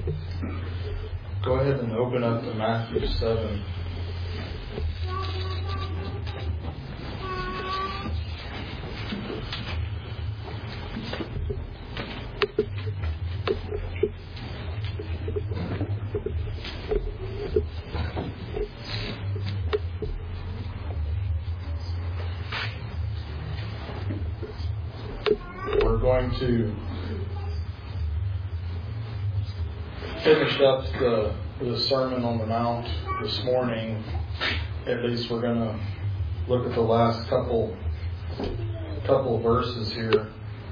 Go ahead and open up to Matthew 7. We're going to finish up the Sermon on the Mount this morning. At least we're going to look at the last couple of verses here.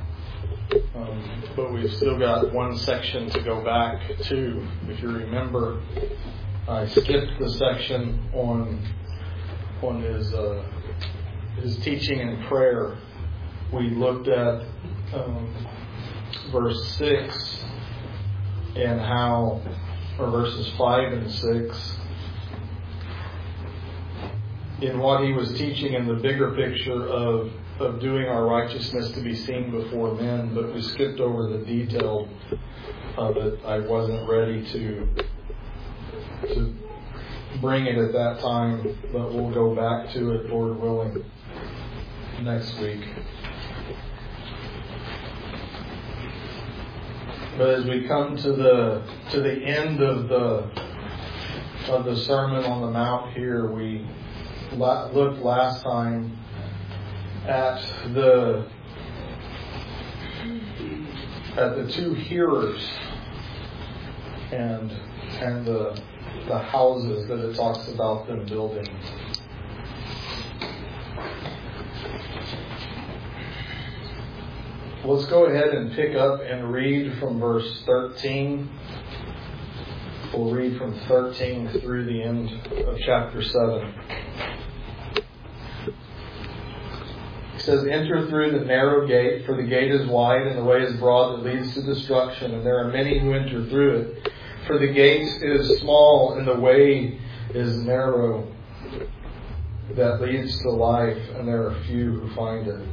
But we've still got one section to go back to. If you remember, I skipped the section on his teaching and prayer. We looked at verse 6 and how, or verses 5 and 6, in what he was teaching in the bigger picture of doing our righteousness to be seen before men, but we skipped over the detail of it. I wasn't ready to bring it at that time, but we'll go back to it, Lord willing, next week. But as we come to the end of the Sermon on the Mount here, we looked last time at the two hearers and the houses that it talks about them building. Let's go ahead and pick up and read from verse 13. We'll read from 13 through the end of chapter 7. It says, "Enter through the narrow gate, for the gate is wide and the way is broad that leads to destruction, and there are many who enter through it. For the gate is small and the way is narrow that leads to life, and there are few who find it.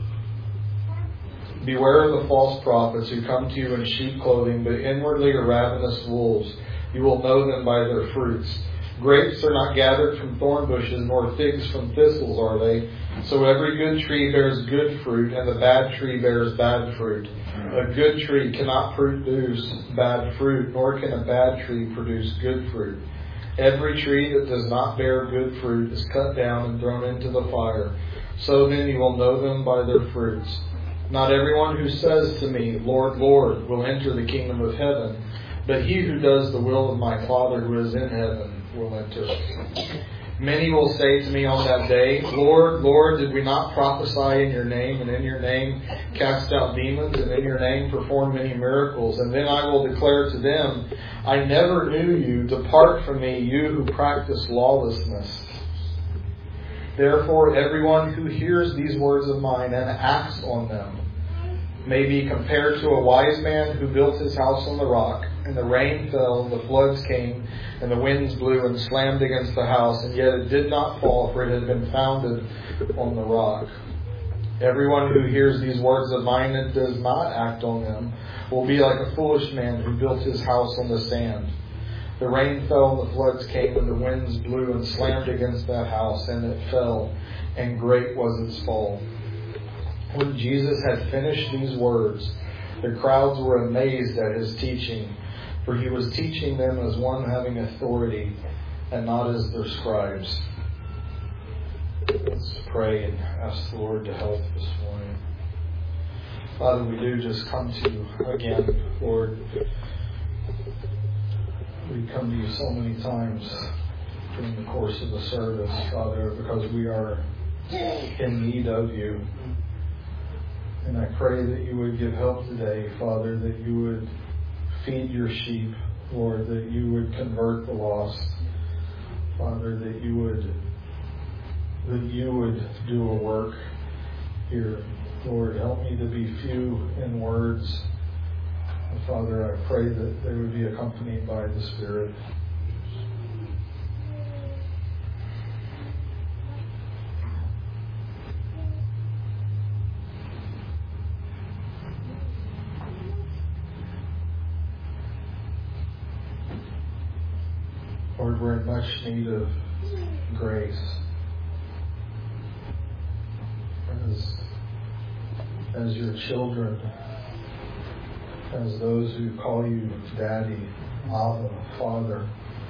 Beware of the false prophets who come to you in sheep clothing, but inwardly are ravenous wolves. You will know them by their fruits. Grapes are not gathered from thorn bushes, nor figs from thistles, are they? So every good tree bears good fruit, and the bad tree bears bad fruit. A good tree cannot produce bad fruit, nor can a bad tree produce good fruit. Every tree that does not bear good fruit is cut down and thrown into the fire. So then you will know them by their fruits. Not everyone who says to me, 'Lord, Lord,' will enter the kingdom of heaven, but he who does the will of my Father who is in heaven will enter. Many will say to me on that day, 'Lord, Lord, did we not prophesy in your name, and in your name cast out demons, and in your name perform many miracles?' And then I will declare to them, 'I never knew you. Depart from me, you who practice lawlessness.' Therefore, everyone who hears these words of mine and acts on them may be compared to a wise man who built his house on the rock. And the rain fell, and the floods came, and the winds blew and slammed against the house, and yet it did not fall, for it had been founded on the rock. Everyone who hears these words of mine and does not act on them will be like a foolish man who built his house on the sand. The rain fell, and the floods came, and the winds blew and slammed against that house, and it fell, and great was its fall." When Jesus had finished these words, the crowds were amazed at his teaching, for he was teaching them as one having authority, and not as their scribes. Let's pray and ask the Lord to help this morning. Father, we do just come to you again, Lord. We come to you so many times during the course of the service, Father, because we are in need of you. And I pray that you would give help today, Father, that you would feed your sheep, Lord, that you would convert the lost, Father, that you would do a work here. Lord, help me to be few in words. And Father, I pray that they would be accompanied by the Spirit. Lord, we're in much need of grace. As your children, as those who call you Daddy, Abba, Father,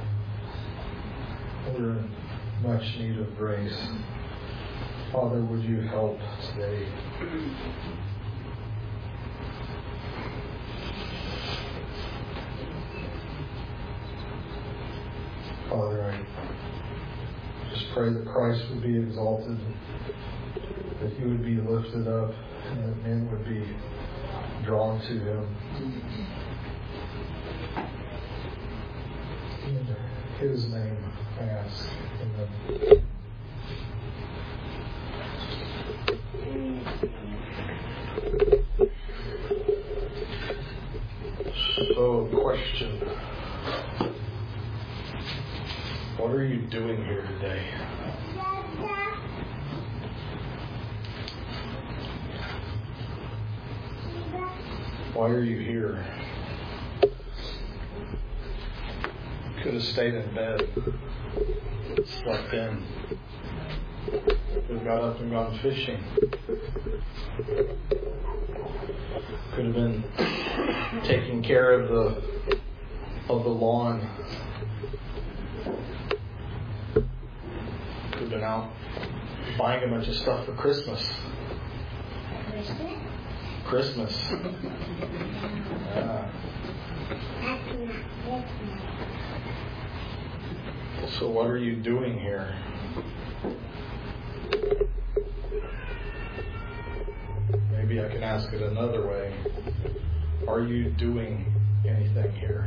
we're in much need of grace. Father, would you help today? Father, I just pray that Christ would be exalted, that he would be lifted up, and that men would be drawn to him. In his name I ask. Amen. So, question. What are you doing here today? Why are you here? You could have stayed in bed, slept in. Could have got up and gone fishing. Could have been taking care of the lawn. Could have been out buying a bunch of stuff for Christmas. Christmas. Yeah. So what are you doing here? Maybe I can ask it another way. Are you doing anything here?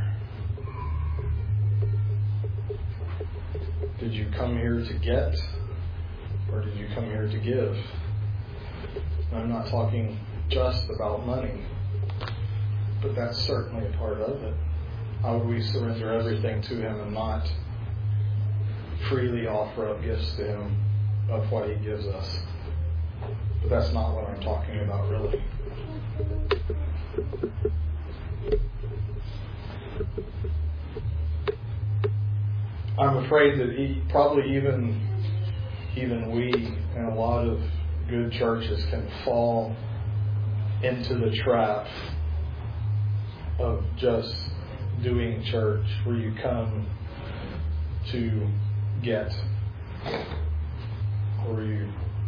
Did you come here to get, or did you come here to give? I'm not talking just about money, but that's certainly a part of it. How would we surrender everything to Him and not freely offer up gifts to Him of what He gives us? But that's not what I'm talking about, really. I'm afraid that probably even we and a lot of good churches can fall into the trap of just doing church where you come to get, where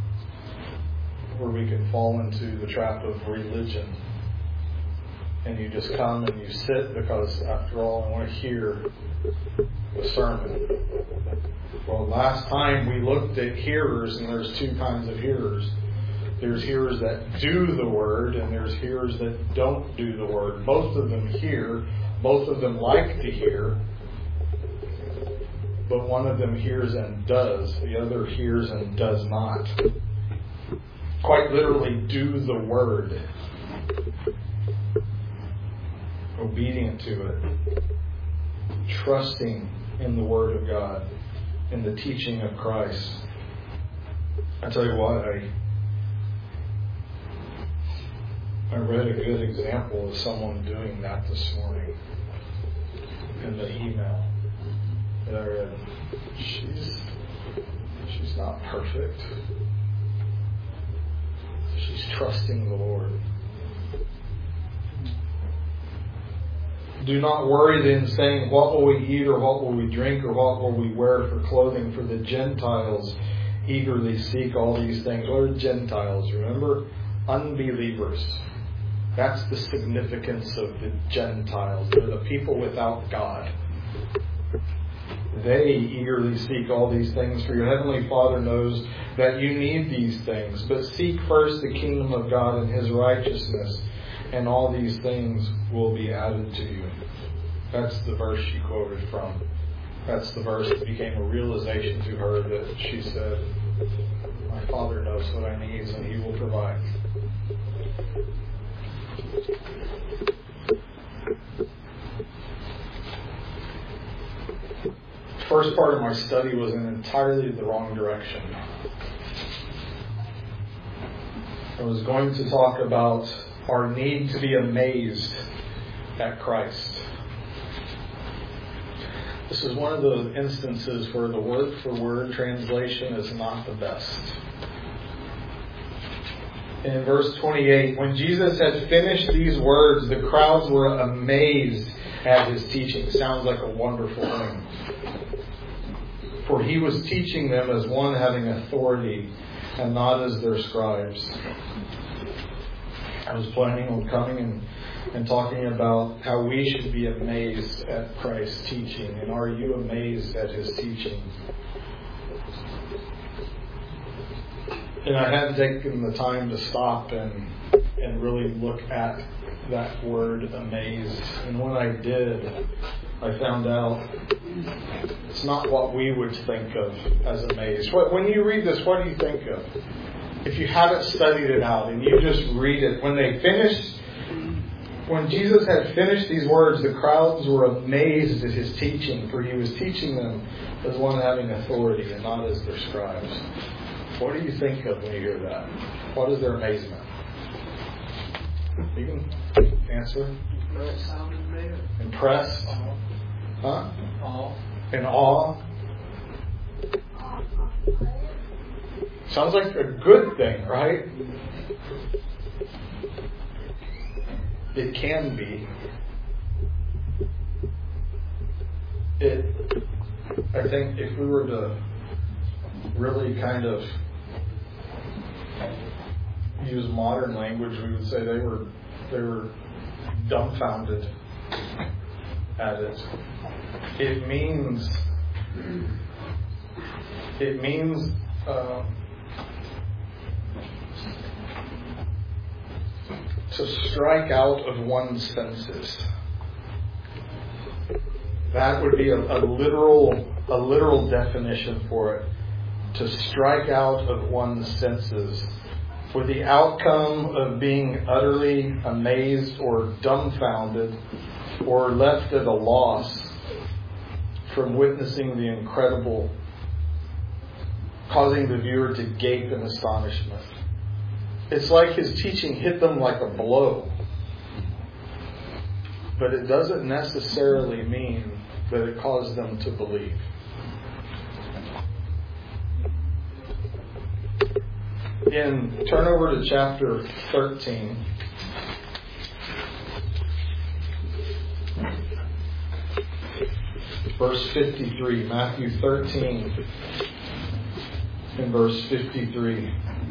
we can fall into the trap of religion, and you just come and you sit because after all I want to hear a sermon. Well, last time we looked at hearers, and there's two kinds of hearers. There's hearers that do the word, and there's hearers that don't do the word. Both of them hear. Both of them like to hear. But one of them hears and does. The other hears and does not. Quite literally do the word. Obedient to it. Trusting in the Word of God. In the teaching of Christ. I tell you what, I read a good example of someone doing that this morning in the email that I read. She's not perfect. She's trusting the Lord. Do not worry then, saying, what will we eat, or what will we drink, or what will we wear for clothing? For the Gentiles eagerly seek all these things. What are Gentiles? Remember? Unbelievers. That's the significance of the Gentiles. They're the people without God. They eagerly seek all these things, for your heavenly Father knows that you need these things. But seek first the kingdom of God and His righteousness, and all these things will be added to you. That's the verse she quoted from. That's the verse that became a realization to her that she said, my Father knows what I need and He will provide. First part of my study was in entirely the wrong direction. I was going to talk about our need to be amazed at Christ. This is one of those instances where the word-for-word translation is not the best. In verse 28, when Jesus had finished these words, the crowds were amazed at his teaching. Sounds like a wonderful thing. For he was teaching them as one having authority and not as their scribes. I was planning on coming and talking about how we should be amazed at Christ's teaching. And are you amazed at his teaching? And I hadn't taken the time to stop and really look at that word amazed. And when I did, I found out it's not what we would think of as amazed. When you read this, what do you think of? If you haven't studied it out and you just read it, when Jesus had finished these words, the crowds were amazed at his teaching, for he was teaching them as one having authority and not as their scribes. What do you think of when you hear that? What is their amazement? You can answer. Impressed. Huh? In awe. Sounds like a good thing, right? It can be. I think if we were to really kind of use modern language, we would say they were dumbfounded at it. It means to strike out of one's senses. That would be a literal definition for it. To strike out of one's senses, with the outcome of being utterly amazed or dumbfounded or left at a loss from witnessing the incredible, causing the viewer to gape in astonishment. It's like his teaching hit them like a blow. But it doesn't necessarily mean that it caused them to believe. Turn over to chapter 13. Verse 53. Matthew 13 and verse 53.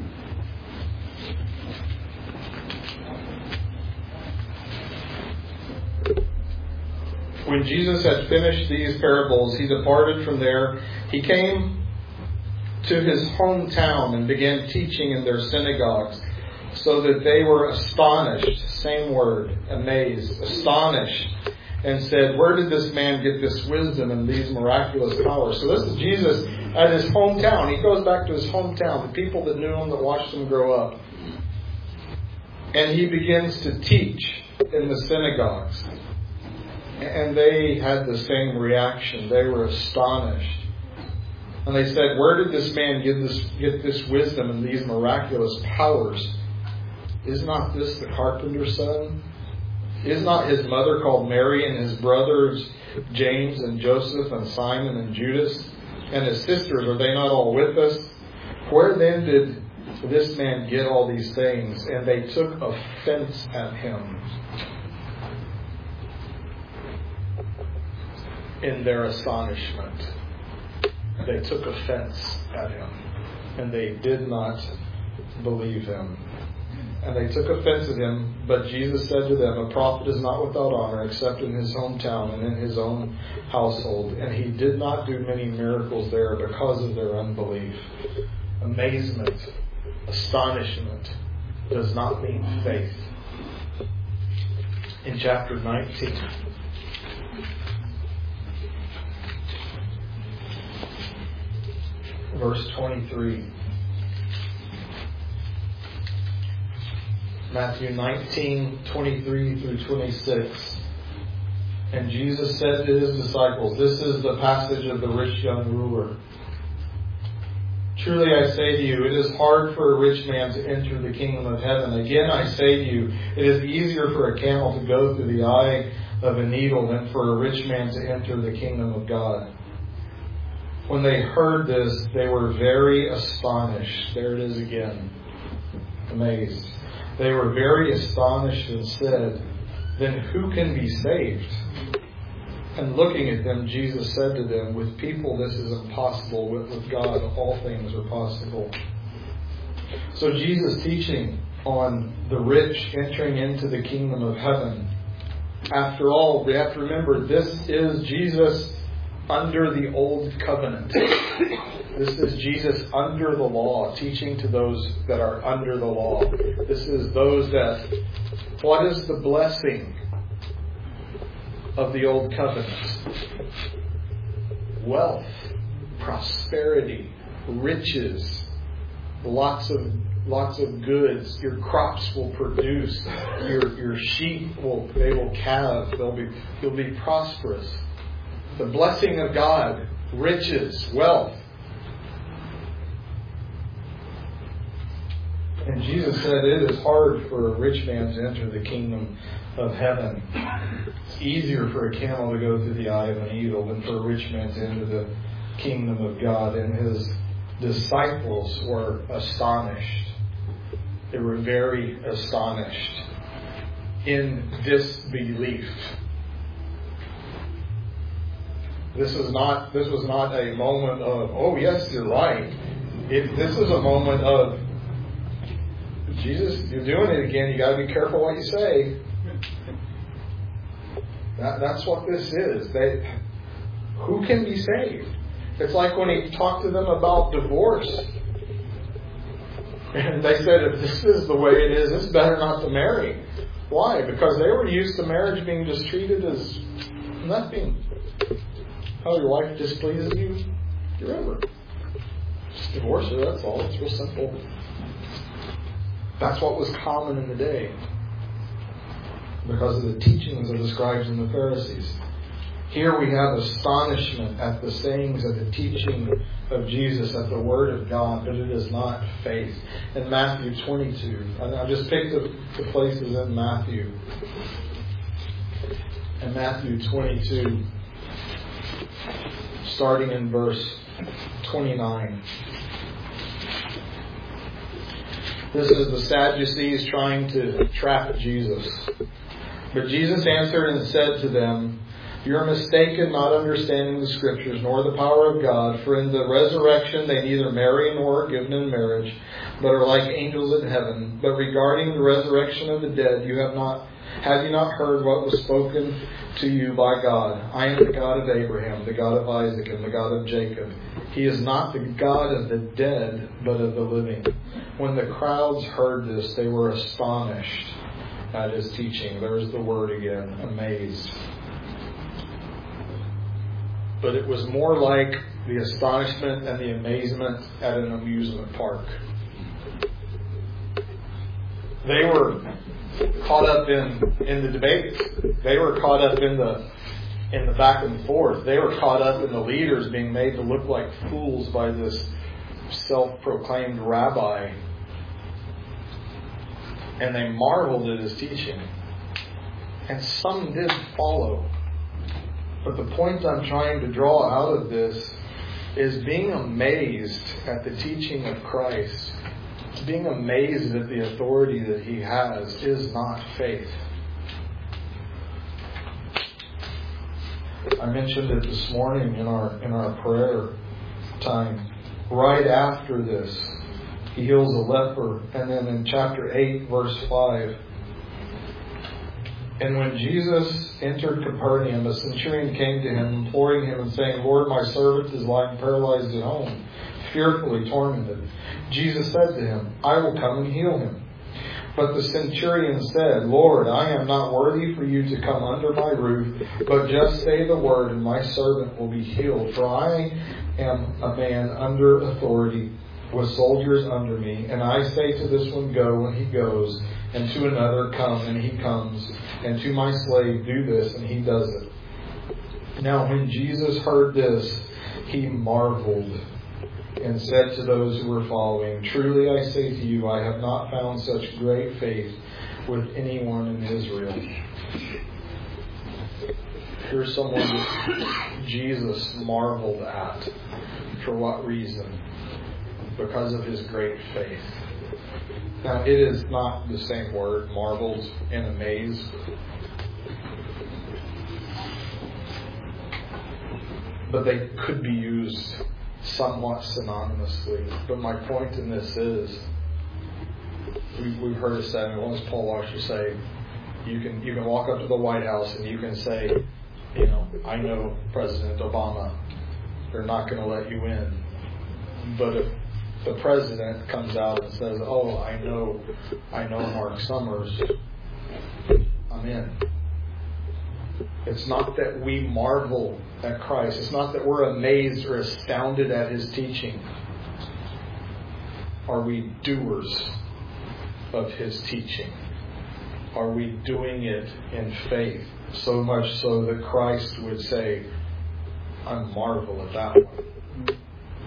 When Jesus had finished these parables, he departed from there. He came to his hometown and began teaching in their synagogues, so that they were astonished, same word, amazed, astonished, and said, where did this man get this wisdom and these miraculous powers? So this is Jesus at his hometown. He goes back to his hometown, the people that knew him, that watched him grow up. And he begins to teach in the synagogues. And they had the same reaction. They were astonished. And they said, where did this man get this wisdom and these miraculous powers? Is not this the carpenter's son? Is not his mother called Mary, and his brothers James and Joseph and Simon and Judas? And his sisters, are they not all with us? Where then did this man get all these things? And they took offense at him in their astonishment. They took offense at him, and they did not believe him. And they took offense at him, but Jesus said to them, a prophet is not without honor except in his hometown and in his own household. And he did not do many miracles there because of their unbelief. Amazement, astonishment does not mean faith. In chapter 19, verse 23. Matthew 19, 23 through 26. And Jesus said to his disciples, this is the passage of the rich young ruler. Truly I say to you, it is hard for a rich man to enter the kingdom of heaven. Again I say to you, it is easier for a camel to go through the eye of a needle than for a rich man to enter the kingdom of God. When they heard this, they were very astonished. There it is again. Amazed. They were very astonished and said, "Then who can be saved?" And looking at them, Jesus said to them, "With people this is impossible. With God all things are possible." So Jesus teaching on the rich entering into the kingdom of heaven. After all, we have to remember this is Jesus under the old covenant. This is Jesus under the law, teaching to those that are under the law. This is those that, what is the blessing of the old covenant? Wealth, prosperity, riches, lots of goods. Your crops will produce. Your sheep will calve. You'll be prosperous. The blessing of God, riches, wealth. And Jesus said it is hard for a rich man to enter the kingdom of heaven. It's easier for a camel to go through the eye of an needle than for a rich man to enter the kingdom of God. And his disciples were astonished. They were very astonished in disbelief. This was not a moment of, oh yes, you're right. This is a moment of, Jesus, you're doing it again. You got to be careful what you say. That's what this is. Who can be saved? It's like when he talked to them about divorce. And they said, if this is the way it is, it's better not to marry. Why? Because they were used to marriage being just treated as nothing. How your wife displeases you, you're over. Just divorce her, that's all. It's real simple. That's what was common in the day. Because of the teachings of the scribes and the Pharisees. Here we have astonishment at the sayings of the teaching of Jesus, at the Word of God, but it is not faith. In Matthew 22, I just picked the places in Matthew. In Matthew 22, starting in verse 29. This is the Sadducees trying to trap Jesus. But Jesus answered and said to them, "You are mistaken, not understanding the Scriptures, nor the power of God. For in the resurrection they neither marry nor are given in marriage, but are like angels in heaven. But regarding the resurrection of the dead, have you not heard what was spoken to you by God? I am the God of Abraham, the God of Isaac, and the God of Jacob. He is not the God of the dead, but of the living." When the crowds heard this, they were astonished at his teaching. There's the word again, amazed. But it was more like the astonishment and the amazement at an amusement park. They were caught up in the debate. They were caught up in the back and forth. They were caught up in the leaders being made to look like fools by this self-proclaimed rabbi. And they marveled at his teaching. And some did follow. But the point I'm trying to draw out of this is being amazed at the teaching of Christ, being amazed at the authority that He has, is not faith. I mentioned it this morning in our prayer time. Right after this, He heals a leper, and then in chapter 8, verse 5. And when Jesus entered Capernaum, a centurion came to him, imploring him and saying, "Lord, my servant is lying paralyzed at home, fearfully tormented." Jesus said to him, "I will come and heal him." But the centurion said, "Lord, I am not worthy for you to come under my roof, but just say the word, and my servant will be healed. For I am a man under authority, with soldiers under me, and I say to this one, go, and he goes, and to another, come, and he comes, and to my slave, do this, and he does it." Now when Jesus heard this, he marveled, and said to those who were following, "Truly I say to you, I have not found such great faith with anyone in Israel." Here's someone that Jesus marveled at. For what reason? Because of his great faith. Now, it is not the same word, marveled and amazed. But they could be used somewhat synonymously. But my point in this is, we've heard it said, and what does Paul Washer say? You can walk up to the White House and you can say, I know President Obama. They're not going to let you in. But if the president comes out and says, "Oh, I know Mark Summers," I'm in. It's not that we marvel at Christ. It's not that we're amazed or astounded at his teaching. Are we doers of his teaching? Are we doing it in faith? So much so that Christ would say, I marvel at that one.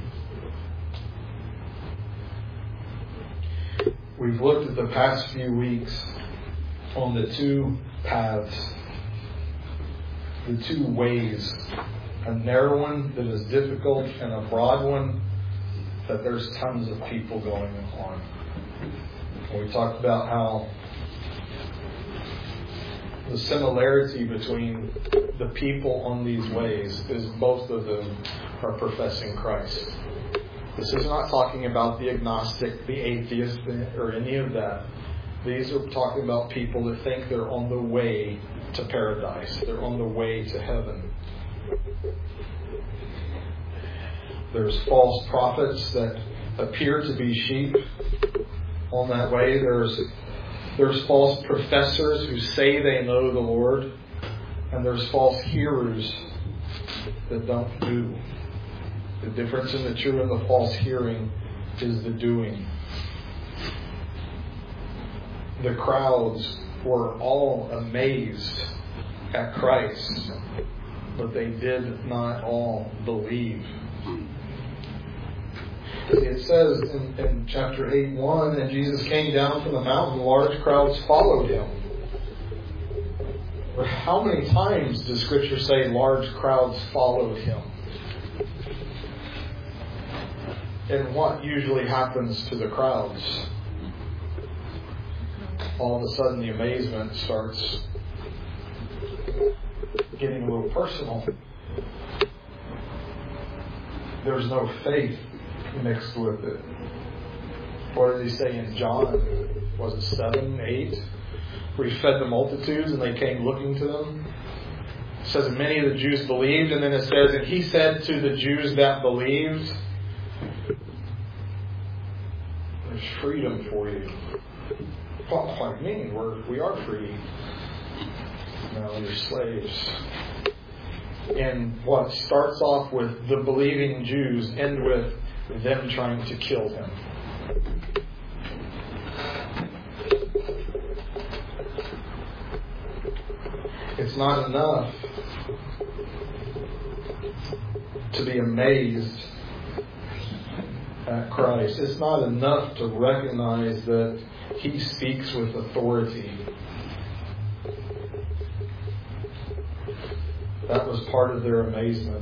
We've looked at the past few weeks on the two paths, the two ways, a narrow one that is difficult and a broad one that there's tons of people going on. And we talked about how the similarity between the people on these ways is both of them are professing Christ. This is not talking about the agnostic, the atheist, or any of that. These are talking about people that think they're on the way to paradise. They're on the way to heaven. There's false prophets that appear to be sheep on that way. There's false professors who say they know the Lord. And there's false hearers that don't do. The difference in the true and the false hearing is the doing. The crowds were all amazed at Christ, but they did not all believe. It says in chapter 8:1, and Jesus came down from the mountain, large crowds followed him. How many times does Scripture say large crowds followed him? And what usually happens to the crowds? All of a sudden the amazement starts getting a little personal. There's no faith mixed with it. What did he say in John? Was it 7, 8? Where he fed the multitudes and they came looking to them. It says many of the Jews believed, and then it says, and he said to the Jews that believed, there's freedom for you. What do you mean? We are free. No, you're slaves. And what starts off with the believing Jews end with them trying to kill him. It's not enough to be amazed at Christ. It's not enough to recognize that he speaks with authority. That was part of their amazement.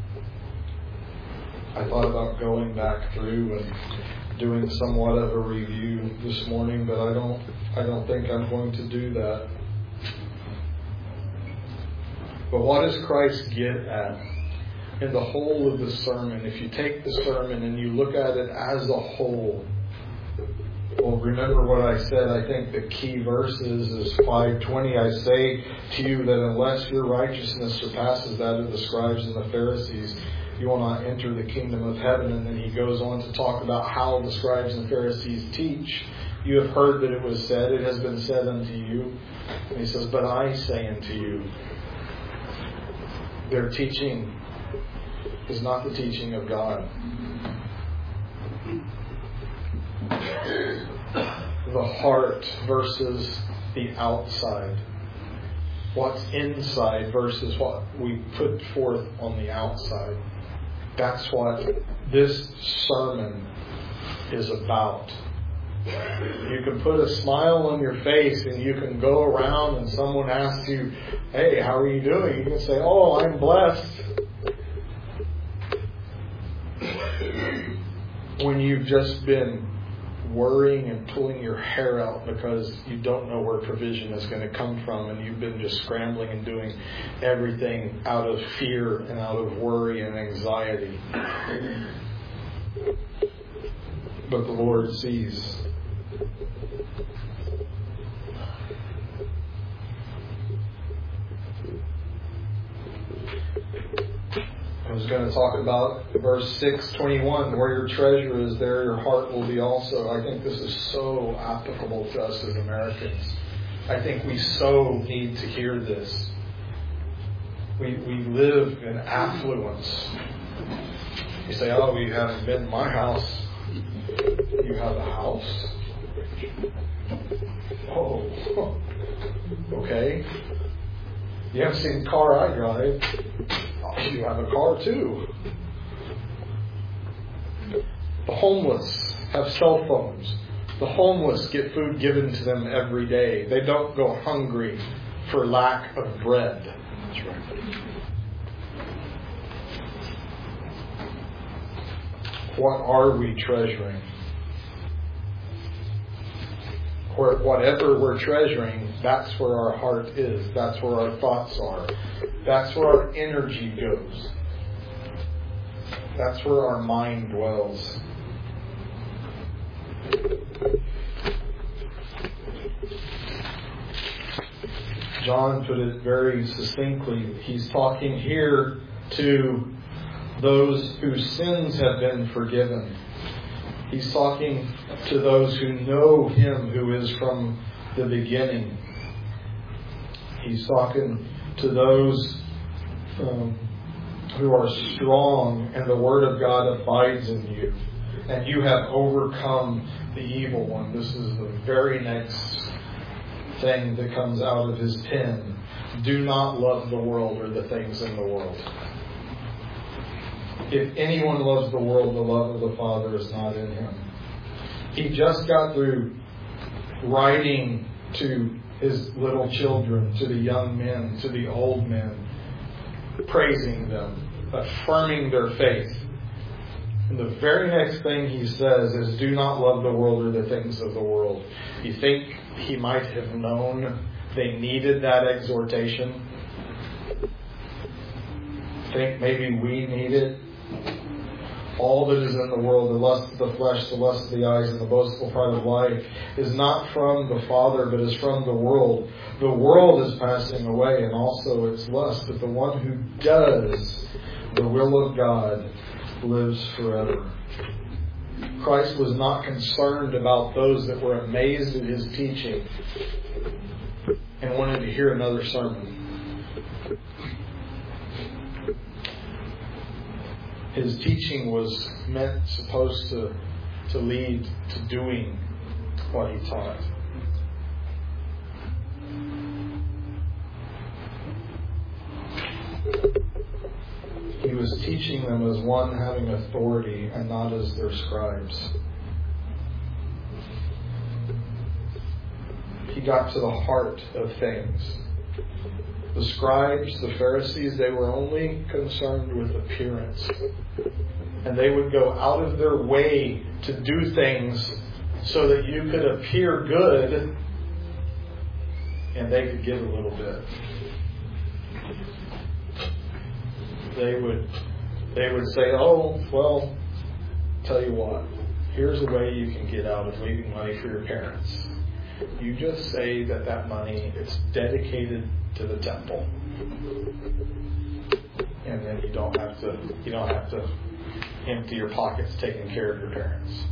I thought about going back through and doing somewhat of a review this morning, but I don't think I'm going to do that. But what does Christ get at in the whole of the sermon? If you take the sermon and you look at it as a whole, well, remember what I said. I think the key verses is 5:20. I say to you that unless your righteousness surpasses that of the scribes and the Pharisees, you will not enter the kingdom of heaven. And then he goes on to talk about how the scribes and Pharisees teach. You have heard that it was said, it has been said unto you. And he says, but I say unto you. Their teaching is not the teaching of God. The heart versus the outside. What's inside versus what we put forth on the outside. That's what this sermon is about. You can put a smile on your face and you can go around and someone asks you, hey, how are you doing? You can say, oh, I'm blessed. When you've just been worrying and pulling your hair out because you don't know where provision is going to come from, and you've been just scrambling and doing everything out of fear and out of worry and anxiety. But the Lord sees. I was going to talk about verse 6:21, where your treasure is, there your heart will be also. I think this is so applicable to us as Americans. I think we so need to hear this. We live in affluence. You say, oh, you haven't been in my house. You have a house? Oh, okay. You haven't seen the car I drive. You have a car too. The homeless have cell phones. The homeless get food given to them every day. They don't go hungry for lack of bread. That's right. What are we treasuring? Whatever we're treasuring, that's where our heart is. That's where our thoughts are. That's where our energy goes. That's where our mind dwells. John put it very succinctly. He's talking here to those whose sins have been forgiven. He's talking to those who know Him who is from the beginning. He's talking to those who are strong and the Word of God abides in you. And you have overcome the evil one. This is the very next thing that comes out of his pen. Do not love the world or the things in the world. If anyone loves the world, the love of the Father is not in him. He just got through writing to his little children, to the young men, to the old men, praising them, affirming their faith. And the very next thing he says is, do not love the world or the things of the world. You think he might have known they needed that exhortation? Think maybe we need it? All that is in the world, the lust of the flesh, the lust of the eyes, and the boastful pride of life, is not from the Father, but is from the world. The world is passing away, and also its lust, but the one who does the will of God lives forever. Christ was not concerned about those that were amazed at His teaching and wanted to hear another sermon. His teaching was supposed to lead to doing what He taught. He was teaching them as one having authority and not as their scribes. He got to the heart of things. The scribes, the Pharisees, they were only concerned with appearance. And they would go out of their way to do things so that you could appear good and they could give a little bit. They would say, oh, well, tell you what, here's a way you can get out of leaving money for your parents. You just say that money is dedicated to the temple, and then you don't have to empty your pockets taking care of your parents.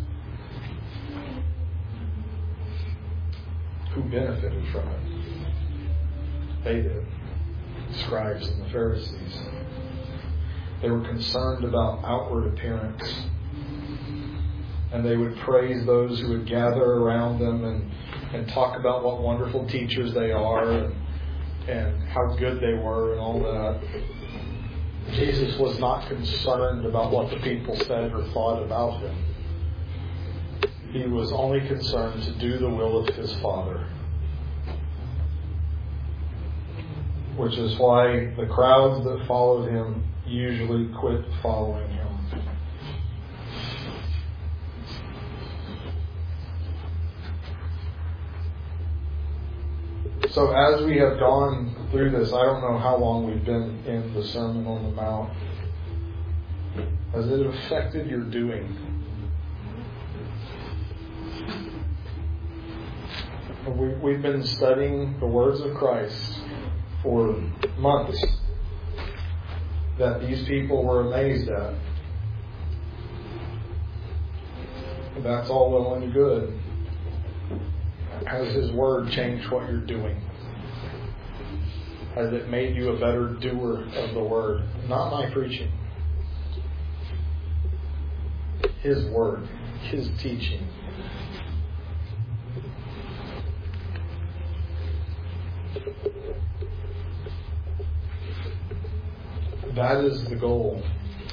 Who benefited from it? They did. The scribes and the Pharisees. They were concerned about outward appearance, and they would praise those who would gather around them and talk about what wonderful teachers they are and how good they were and all that. Jesus was not concerned about what the people said or thought about Him. He was only concerned to do the will of His Father. Which is why the crowds that followed Him usually quit following Him. So as we have gone through this, I don't know how long we've been in the Sermon on the Mount. Has it affected your doing? We've been studying the words of Christ for months that these people were amazed at. That's all well and good. Has His Word changed what you're doing? Has it made you a better doer of the Word? Not my preaching. His Word, His teaching. That is the goal.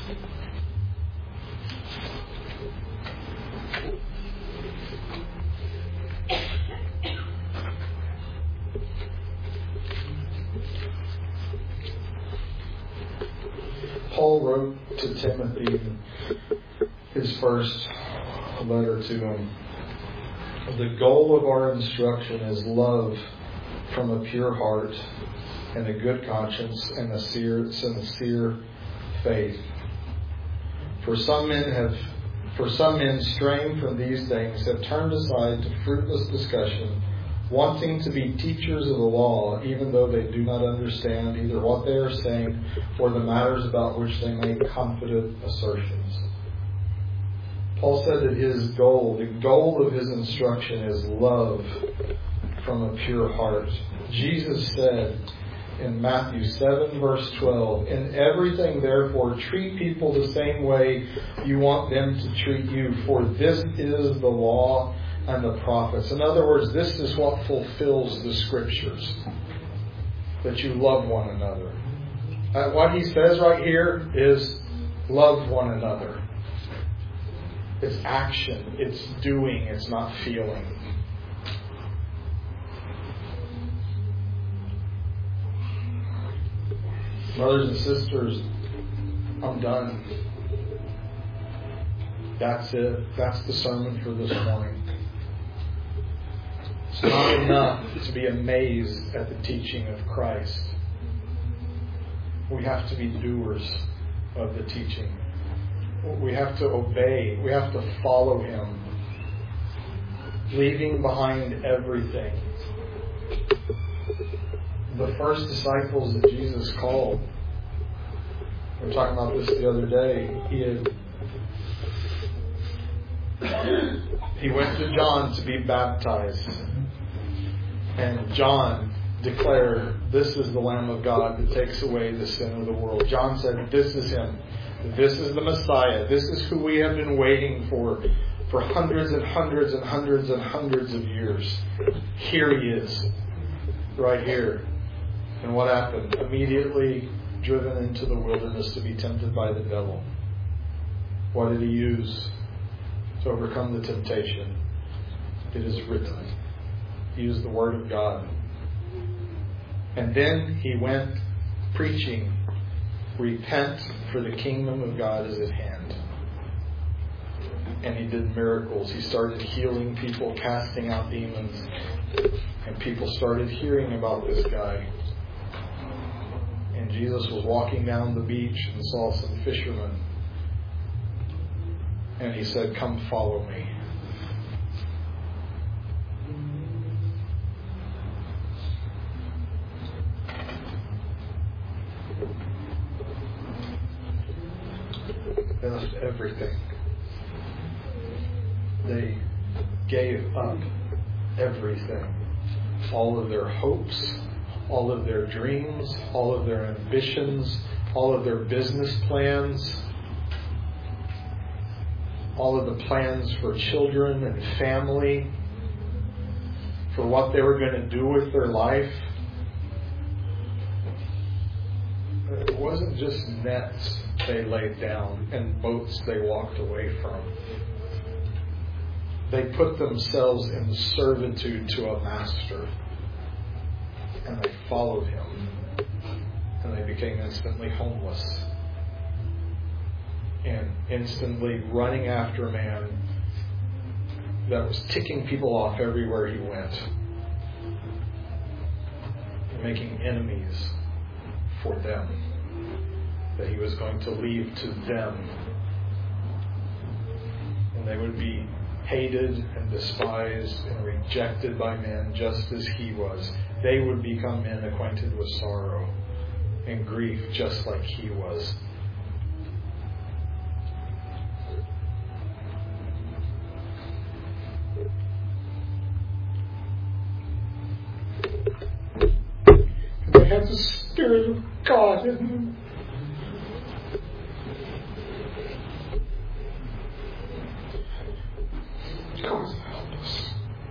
Paul wrote to Timothy, his first letter to him, the goal of our instruction is love from a pure heart and a good conscience and a sincere faith. For some men straying from these things have turned aside to fruitless discussion, wanting to be teachers of the law, even though they do not understand either what they are saying or the matters about which they make confident assertions. Paul said that the goal of his instruction is love from a pure heart. Jesus said in Matthew 7 verse 12, in everything therefore treat people the same way you want them to treat you, for this is the law and the prophets. In other words, this is what fulfills the Scriptures, that you love one another. What he says right here is love one another. It's action, it's doing, it's not feeling. Brothers and sisters, I'm done. That's it. That's the sermon for this morning. It's not enough to be amazed at the teaching of Christ. We have to be doers of the teaching. We have to obey. We have to follow Him, leaving behind everything. The first disciples that Jesus called, we were talking about this the other day, he went to John to be baptized. And John declared, this is the Lamb of God that takes away the sin of the world. John said, this is Him. This is the Messiah. This is who we have been waiting for hundreds and hundreds and hundreds and hundreds of years. Here He is. Right here. And what happened? Immediately driven into the wilderness to be tempted by the devil. What did He use to overcome the temptation? It is written. He used the Word of God. And then He went preaching, repent, for the kingdom of God is at hand. And He did miracles. He started healing people, casting out demons. And people started hearing about this guy. And Jesus was walking down the beach and saw some fishermen. And He said, come follow me. They left everything. They gave up everything. All of their hopes, all of their dreams, all of their ambitions, all of their business plans, all of the plans for children and family, for what they were going to do with their life. It wasn't just nets they laid down and boats they walked away from. They put themselves in servitude to a master, and they followed him, and they became instantly homeless and instantly running after a man that was ticking people off everywhere he went, making enemies for them that he was going to leave to them, and they would be hated and despised and rejected by men just as he was. They would become men acquainted with sorrow and grief just like he was. They have the Spirit of God in them. God help us.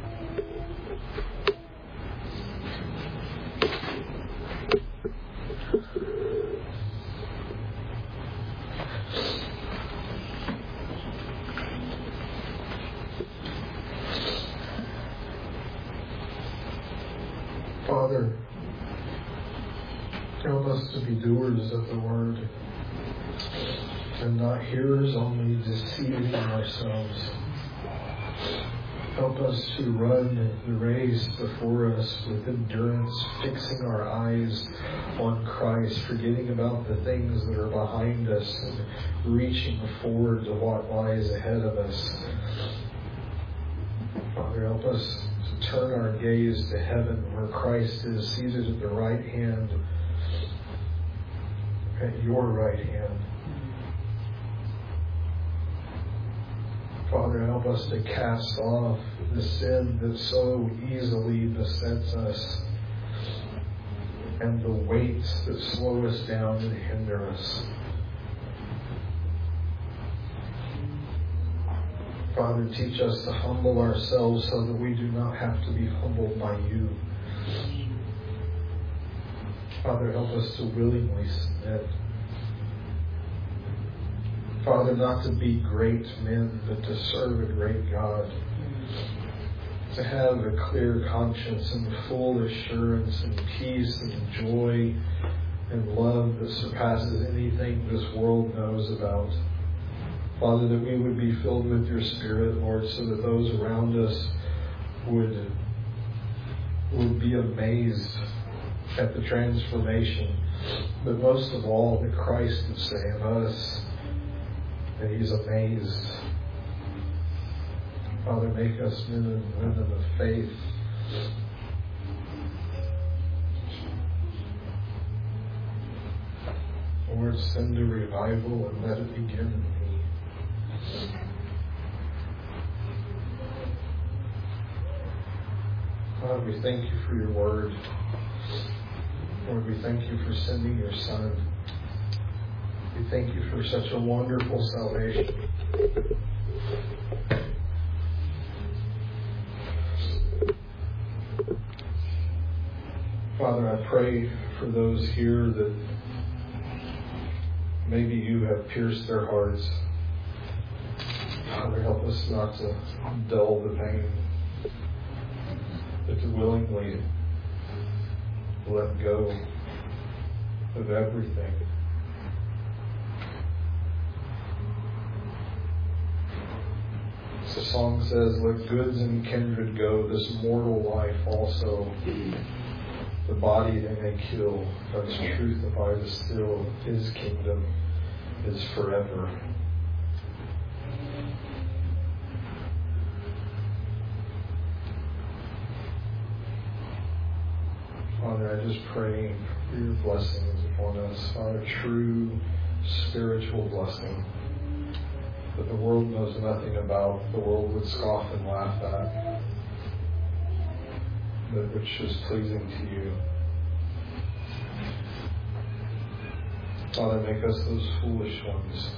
Father, help us to be doers of the word and not hearers only, deceiving ourselves. Help us to run the race before us with endurance, fixing our eyes on Christ, forgetting about the things that are behind us and reaching forward to what lies ahead of us. Father, help us to turn our gaze to heaven where Christ is seated at the right hand, at your right hand. Father, help us to cast off the sin that so easily besets us and the weights that slow us down and hinder us. Father, teach us to humble ourselves so that we do not have to be humbled by you. Father, help us to willingly submit. Father, not to be great men, but to serve a great God. To have a clear conscience and full assurance and peace and joy and love that surpasses anything this world knows about. Father, that we would be filled with your Spirit, Lord, so that those around us would be amazed at the transformation. But most of all, that Christ would say of us that he's amazed. Father, make us men and women of faith. Lord, send a revival and let it begin in me. God, we thank you for your word. Lord, we thank you for sending your Son. We thank you for such a wonderful salvation. Father, I pray for those here that maybe you have pierced their hearts. Father, help us not to dull the pain, but to willingly let go of everything. The song says, let goods and kindred go, this mortal life also. The body they may kill, God's truth abides still. His kingdom is forever. Father, I just pray for your blessings upon us. Father, true spiritual blessing that the world knows nothing about, the world would scoff and laugh at, but which is pleasing to you. Father, make us those foolish ones.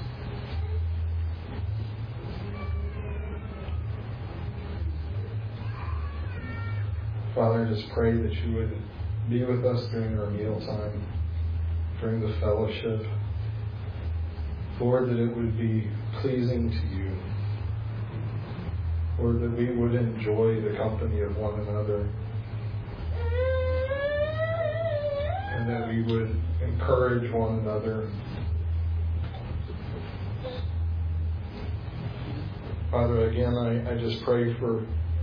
Father, I just pray that you would be with us during our mealtime, during the fellowship. Lord, that it would be pleasing to you. Lord, that we would enjoy the company of one another, and that we would encourage one another. Father, again, I just pray for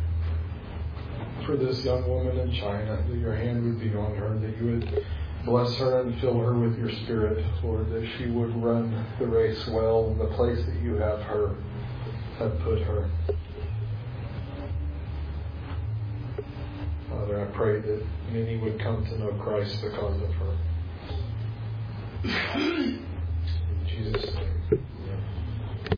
this young woman in China, that your hand would be on her, that you would bless her and fill her with your Spirit, Lord, that she would run the race well in the place that you have put her. Father, I pray that many would come to know Christ because of her. In Jesus' name.